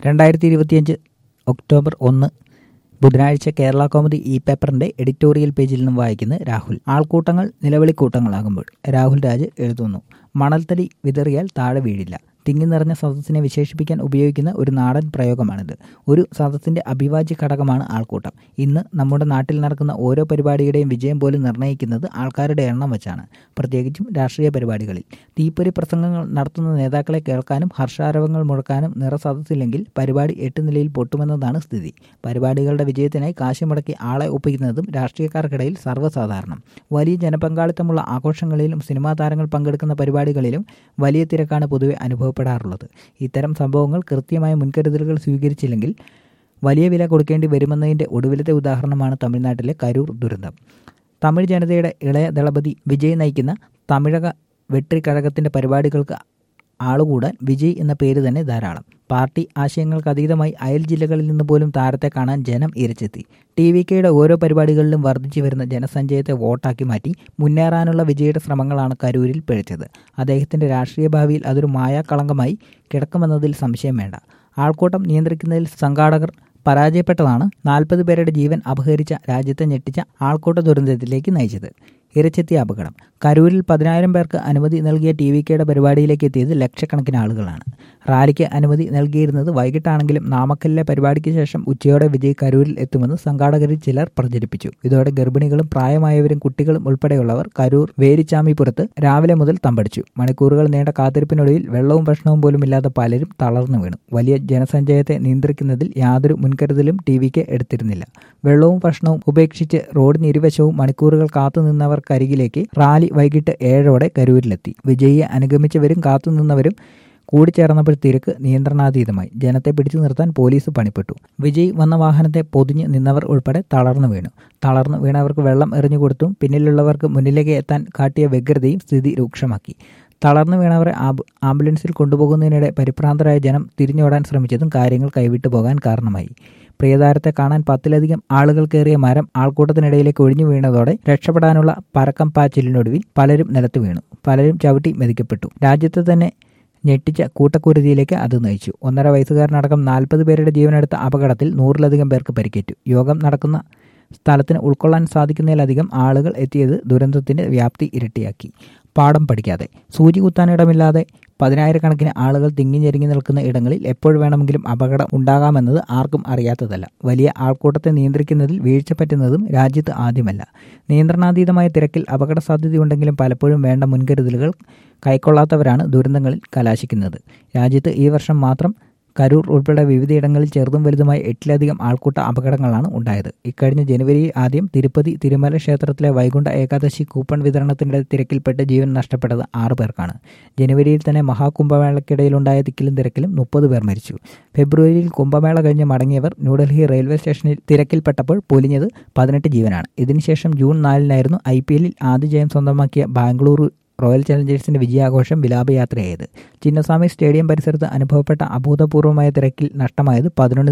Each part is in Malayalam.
2025 ഒക്ടോബർ 1 ബുധനാഴ്ച കേരള കൗമുദി ഈ പേപ്പറിന്റെ എഡിറ്റോറിയൽ പേജിൽ നിന്നും വായിക്കുന്ന രാഹുൽ. ആൾക്കൂട്ടങ്ങൾ നിലവിളിക്കൂട്ടങ്ങളാകുമ്പോൾ രാഹുൽ രാജ് എഴുതുന്നു. മണൽത്തടി വിതറിയാൽ താഴെ വീഴില്ല. തിങ്ങി നിറഞ്ഞ സദസ്സിനെ വിശേഷിപ്പിക്കാൻ ഉപയോഗിക്കുന്ന ഒരു നാടൻ പ്രയോഗമാണിത്. ഒരു സദസ്സിന്റെ അവിഭാജ്യ ഘടകമാണ് ആൾക്കൂട്ടം. ഇന്ന് നമ്മുടെ നാട്ടിൽ നടക്കുന്ന ഓരോ പരിപാടിയുടെയും വിജയം പോലും നിർണ്ണയിക്കുന്നത് ആൾക്കാരുടെ എണ്ണം വെച്ചാണ്, പ്രത്യേകിച്ചും രാഷ്ട്രീയ പരിപാടികളിൽ. തീപ്പൊരി പ്രസംഗങ്ങൾ നടത്തുന്ന നേതാക്കളെ കേൾക്കാനും ഹർഷാരവങ്ങൾ മുഴക്കാനും നിറസദസ്സില്ലെങ്കിൽ പരിപാടി 8 നിലയിൽ പൊട്ടുമെന്നതാണ് സ്ഥിതി. പരിപാടികളുടെ വിജയത്തിനായി കാശ് മുടക്കി ആളെ ഒപ്പിക്കുന്നതും രാഷ്ട്രീയക്കാർക്കിടയിൽ സർവ്വസാധാരണം. വലിയ ജനപങ്കാളിത്തമുള്ള ആഘോഷങ്ങളിലും സിനിമാ താരങ്ങൾ പങ്കെടുക്കുന്ന പരിപാടികളിലും വലിയ തിരക്കാണ് പൊതുവെ അനുഭവപ്പെടാറുള്ളത്. ഇത്തരം സംഭവങ്ങൾ കൃത്യമായ മുൻകരുതലുകൾ സ്വീകരിച്ചില്ലെങ്കിൽ വലിയ വില കൊടുക്കേണ്ടി വരുമെന്നതിൻ്റെ ഒടുവിലത്തെ ഉദാഹരണമാണ് തമിഴ്നാട്ടിലെ കരൂർ ദുരന്തം. തമിഴ് ജനതയുടെ ഇളയ ദളപതി വിജയ് നയിക്കുന്ന തമിഴക വെട്രിക്കഴകത്തിൻ്റെ പരിപാടികൾക്ക് ആളുകൂടാൻ വിജയ് എന്ന പേര് തന്നെ ധാരാളം. പാർട്ടി ആശയങ്ങൾക്ക് അതീതമായി അയൽ ജില്ലകളിൽ നിന്ന് പോലും താരത്തെ കാണാൻ ജനം ഇരച്ചെത്തി. TVKയുടെ ഓരോ പരിപാടികളിലും വർദ്ധിച്ചു വരുന്ന ജനസഞ്ചയത്തെ വോട്ടാക്കി മാറ്റി മുന്നേറാനുള്ള വിജയുടെ ശ്രമങ്ങളാണ് കരൂരിൽ പിഴച്ചത്. അദ്ദേഹത്തിൻ്റെ രാഷ്ട്രീയ ഭാവിയിൽ അതൊരു മായാകളങ്കമായി കിടക്കുമെന്നതിൽ സംശയം വേണ്ട. ആൾക്കൂട്ടം നിയന്ത്രിക്കുന്നതിൽ സംഘാടകർ പരാജയപ്പെട്ടതാണ് 40 പേരുടെ ജീവൻ അപഹരിച്ച രാജ്യത്തെ ഞെട്ടിച്ച ആൾക്കൂട്ട ദുരന്തത്തിലേക്ക് നയിച്ചത്. ഇരച്ചെത്തിയ അപകടം. കരൂരിൽ 10,000 പേർക്ക് അനുമതി നൽകിയ TVKയുടെ പരിപാടിയിലേക്ക് എത്തിയത് ലക്ഷക്കണക്കിന് ആളുകളാണ്. റാലിക്ക് അനുമതി നൽകിയിരുന്നത് വൈകിട്ടാണെങ്കിലും നാമക്കലിലെ പരിപാടിക്ക് ശേഷം ഉച്ചയോടെ വിജയ് കരൂരിൽ എത്തുമെന്ന് സംഘാടകരിൽ ചിലർ പ്രചരിപ്പിച്ചു. ഇതോടെ ഗർഭിണികളും പ്രായമായവരും കുട്ടികളും ഉൾപ്പെടെയുള്ളവർ കരൂർ വേരിച്ചാമിപുരത്ത് രാവിലെ മുതൽ തമ്പടിച്ചു. മണിക്കൂറുകൾ നീണ്ട കാത്തിരിപ്പിനൊടുവിൽ വെള്ളവും ഭക്ഷണവും പോലും ഇല്ലാതെ പലരും തളർന്നു വീണു. വലിയ ജനസഞ്ചയത്തെ നിയന്ത്രിക്കുന്നതിൽ യാതൊരു മുൻകരുതലും TVK എടുത്തിരുന്നില്ല. വെള്ളവും ഭക്ഷണവും ഉപേക്ഷിച്ച് റോഡിന് ഇരുവശവും മണിക്കൂറുകൾ കാത്തുനിന്നവർക്കരികിലേക്ക് റാലി വൈകിട്ട് 7ഓടെ കരൂരിലെത്തി. വിജയിയെ അനുഗമിച്ചവരും കാത്തുനിന്നവരും കൂടിച്ചേർന്നപ്പോൾ തിരക്ക് നിയന്ത്രണാതീതമായി. ജനത്തെ പിടിച്ചു നിർത്താൻ പോലീസ് പണിപ്പെട്ടു. വിജയ് വന്ന വാഹനത്തെ പൊതിഞ്ഞ് നിന്നവർ ഉൾപ്പെടെ തളർന്നു വീണു. തളർന്നു വീണവർക്ക് വെള്ളം എറിഞ്ഞുകൊടുത്തും പിന്നിലുള്ളവർക്ക് മുന്നിലേക്ക് എത്താൻ കാട്ടിയ വ്യഗ്രതയും സ്ഥിതി രൂക്ഷമാക്കി. തളർന്നു വീണവരെ ആംബുലൻസിൽ കൊണ്ടുപോകുന്നതിനിടെ പരിഭ്രാന്തരായ ജനം തിരിഞ്ഞോടാൻ ശ്രമിച്ചതും കാര്യങ്ങൾ കൈവിട്ടു പോകാൻ കാരണമായി. പ്രിയതാരത്തെ കാണാൻ 10ലധികം ആളുകൾ കയറിയ മരം ആൾക്കൂട്ടത്തിനിടയിലേക്ക് ഒഴിഞ്ഞു വീണതോടെ രക്ഷപ്പെടാനുള്ള പരക്കം പാച്ചിലിനൊടുവിൽ പലരും നിലത്ത് വീണു. പലരും ചവിട്ടി മെതിക്കപ്പെട്ടു. രാജ്യത്തെ തന്നെ ഞെട്ടിച്ച കൂട്ടക്കുരുതിയിലേക്ക് അത് നയിച്ചു. 1.5 വയസ്സുകാരനടക്കം 40 പേരുടെ ജീവനെടുത്ത അപകടത്തിൽ 100ലധികം പേർക്ക് പരിക്കേറ്റു. യോഗം നടക്കുന്ന സ്ഥലത്തിന് ഉൾക്കൊള്ളാൻ സാധിക്കുന്നതിലധികം ആളുകൾ എത്തിയത് ദുരന്തത്തിന്റെ വ്യാപ്തി ഇരട്ടിയാക്കി. പാഠം പഠിക്കാതെ. സൂചി കുത്താനിടമില്ലാതെ 10,000കണക്കിന് ആളുകൾ തിങ്ങിഞ്ഞെരുങ്ങി നിൽക്കുന്ന ഇടങ്ങളിൽ എപ്പോൾ വേണമെങ്കിലും അപകടം ഉണ്ടാകാമെന്നത് ആർക്കും അറിയാത്തതല്ല. വലിയ ആൾക്കൂട്ടത്തെ നിയന്ത്രിക്കുന്നതിൽ വീഴ്ച പറ്റുന്നതും രാജ്യത്ത് ആദ്യമല്ല. നിയന്ത്രണാതീതമായ തിരക്കിൽ അപകട സാധ്യതയുണ്ടെങ്കിലും പലപ്പോഴും വേണ്ട മുൻകരുതലുകൾ കൈക്കൊള്ളാത്തവരാണ് ദുരന്തങ്ങളിൽ കലാശിക്കുന്നത്. രാജ്യത്ത് ഈ വർഷം മാത്രം കരൂർ ഉൾപ്പെടെ വിവിധയിടങ്ങളിൽ ചെറുതും വലുതുമായി 8ലധികം ആൾക്കൂട്ട അപകടങ്ങളാണ് ഉണ്ടായത്. ഇക്കഴിഞ്ഞ ജനുവരിയിൽ ആദ്യം തിരുപ്പതി തിരുമല ക്ഷേത്രത്തിലെ വൈകുണ്ഠ ഏകാദശി കൂപ്പൺ വിതരണത്തിനിടെ തിരക്കിൽപ്പെട്ട് ജീവൻ നഷ്ടപ്പെട്ടത് 6 പേർക്കാണ്. ജനുവരിയിൽ തന്നെ മഹാകുംഭമേളയ്ക്കിടയിലുണ്ടായ തിക്കിലും തിരക്കിലും 30 പേർ മരിച്ചു. ഫെബ്രുവരിയിൽ കുംഭമേള കഴിഞ്ഞ് മടങ്ങിയവർ ന്യൂഡൽഹി റെയിൽവേ സ്റ്റേഷനിൽ തിരക്കിൽപ്പെട്ടപ്പോൾ പൊലിഞ്ഞത് 18 ജീവനാണ്. ഇതിനുശേഷം ജൂൺ 4-നായിരുന്നു IPLൽ ആദ്യ ജയം സ്വന്തമാക്കിയ ബാംഗ്ലൂരു റോയൽ ചലഞ്ചേഴ്സിന്റെ വിജയാഘോഷം വിലാപയാത്രയായത്. ചിന്നസ്വാമി സ്റ്റേഡിയം പരിസരത്ത് അനുഭവപ്പെട്ട അഭൂതപൂർവമായ തിരക്കിൽ നഷ്ടമായത്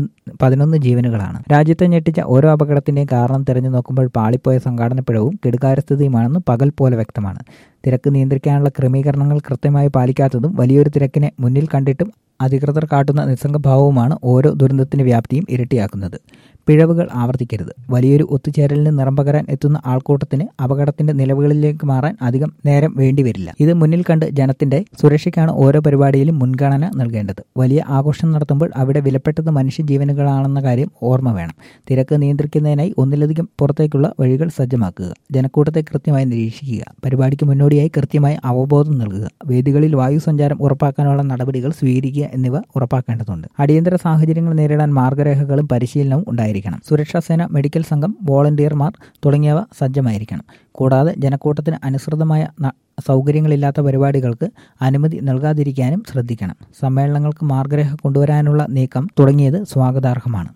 11 ജീവനുകളാണ്. രാജ്യത്തെ ഞെട്ടിച്ച ഓരോ അപകടത്തിന്റെയും കാരണം തെരഞ്ഞു നോക്കുമ്പോൾ പാളിപ്പോയ സംഘാടനപ്പിഴവും കെടുകാര്യസ്ഥതയുമാണെന്ന് പകൽ പോലെ വ്യക്തമാണ്. തിരക്ക് നിയന്ത്രിക്കാനുള്ള ക്രമീകരണങ്ങൾ കൃത്യമായി പാലിക്കാത്തതും വലിയൊരു തിരക്കിനെ മുന്നിൽ കണ്ടിട്ടും അധികൃതർ കാട്ടുന്ന നിസ്സംഗഭാവവുമാണ് ഓരോ ദുരന്തത്തിന്റെ വ്യാപ്തിയും ഇരട്ടിയാക്കുന്നത്. പിഴവുകൾ ആവർത്തിക്കരുത്. വലിയൊരു ഒത്തുചേരലിന് നിറം പകരാൻ എത്തുന്ന ആൾക്കൂട്ടത്തിന് അപകടത്തിന്റെ നിലവുകളിലേക്ക് മാറാൻ അധികം നേരം വേണ്ടിവരില്ല. ഇത് മുന്നിൽ കണ്ട് ജനത്തിന്റെ സുരക്ഷയ്ക്കാണ് ഓരോ പരിപാടിയിലും മുൻഗണന നൽകേണ്ടത്. വലിയ ആഘോഷം നടത്തുമ്പോൾ അവിടെ വിലപ്പെട്ടത് മനുഷ്യജീവനുകളാണെന്ന കാര്യം ഓർമ്മ വേണം. തിരക്ക് നിയന്ത്രിക്കുന്നതിനായി 1ലധികം പുറത്തേക്കുള്ള വഴികൾ സജ്ജമാക്കുക. ജനക്കൂട്ടത്തെ കൃത്യമായി നിരീക്ഷിക്കുക. പരിപാടിക്ക് മുന്നോടിയായി കൃത്യമായി അവബോധം നൽകുക. വേദികളിൽ വായു സഞ്ചാരം ഉറപ്പാക്കാനുള്ള നടപടികൾ സ്വീകരിക്കുക എന്നിവ ഉറപ്പാക്കേണ്ടതുണ്ട്. അടിയന്തര സാഹചര്യങ്ങൾ നേരിടാൻ മാർഗരേഖകളും പരിശീലനവും ഉണ്ടായിരിക്കണം. സുരക്ഷാ സേന, മെഡിക്കൽ സംഘം, വോളണ്ടിയർമാർ തുടങ്ങിയവ സജ്ജമായിരിക്കണം. കൂടാതെ ജനക്കൂട്ടത്തിന് അനുസൃതമായ സൗകര്യങ്ങളില്ലാത്ത പരിപാടികൾക്ക് അനുമതി നൽകാതിരിക്കാനും ശ്രദ്ധിക്കണം. സമ്മേളനങ്ങൾക്ക് മാർഗരേഖ കൊണ്ടുവരാനുള്ള നീക്കം തുടങ്ങിയത് സ്വാഗതാർഹമാണ്.